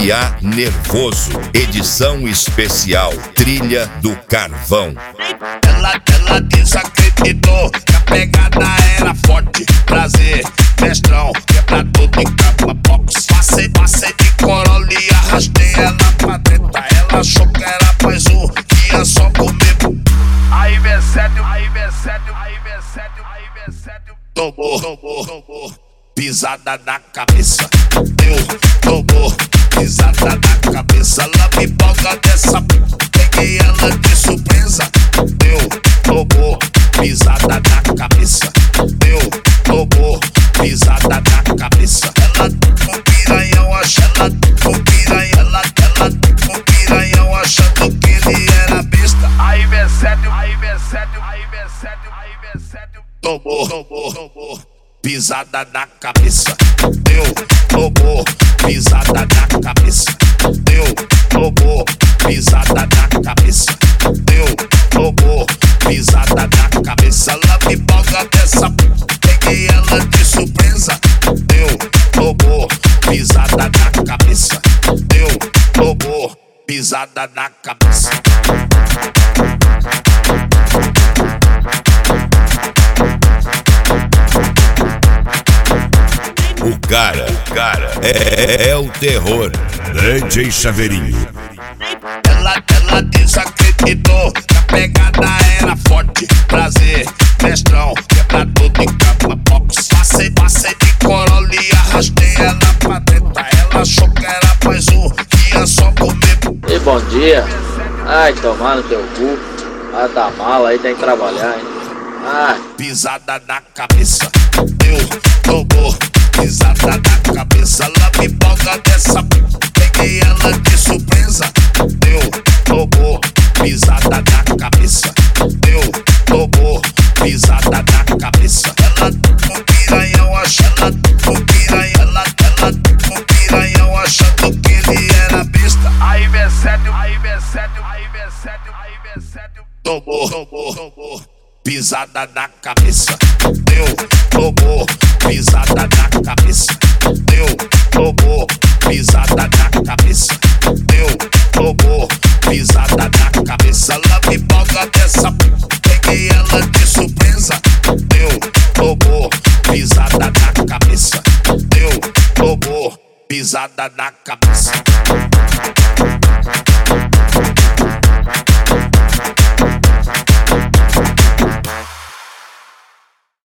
MMA Nervoso, edição especial, Trilha do Carvão. Ela desacreditou que a pegada era forte. Prazer, mestrão, quebra tudo em capa box. Passei de Corolla e arrastei ela pra treta. Ela achou que era mais um, que ia só comer. Aí vem sério, tomou, pisada na cabeça. Tomou, pisada na cabeça. Ela me empolga dessa, peguei ela de surpresa. Tomou, pisada na cabeça. Tomou, pisada na cabeça. Ela com piranhão, ela com piranhão, achando que ele era besta. Aí vem sério, tomou, pisada na cabeça. Tomou, pisada na cabeça. Tomou, pisada na cabeça. Tomou, pisada na cabeça. Ela me empolga dessa, peguei ela de surpresa. Tomou, pisada na cabeça. Tomou, pisada na cabeça. O cara é o terror. DJ Chaveirinho. Ela desacreditou que a pegada era forte. Prazer, mestrão, quebra tudo em capa box. Passei de Corolla e arrastei ela pra treta. Ela achou que era mais um, que ia só comer. E bom dia. Ai, tomar no teu cu. Vai dar mala aí, tem que trabalhar, hein? Ai. Pisada na cabeça. Tomou, pisada na cabeça. Ela me empolga dessa, peguei ela de surpresa. Tomou, pisada na cabeça. Tomou, pisada na cabeça. Ela com piranhão, ela com piranhão, achando que ele era besta. Aí vem sério, tomou, pisada na cabeça. Tomou, pisada na cabeça. Tomou, pisada na cabeça. Tomou, pisada na cabeça. Ela me empolga dessa, peguei ela de surpresa. Tomou, pisada na cabeça. Tomou, pisada na cabeça.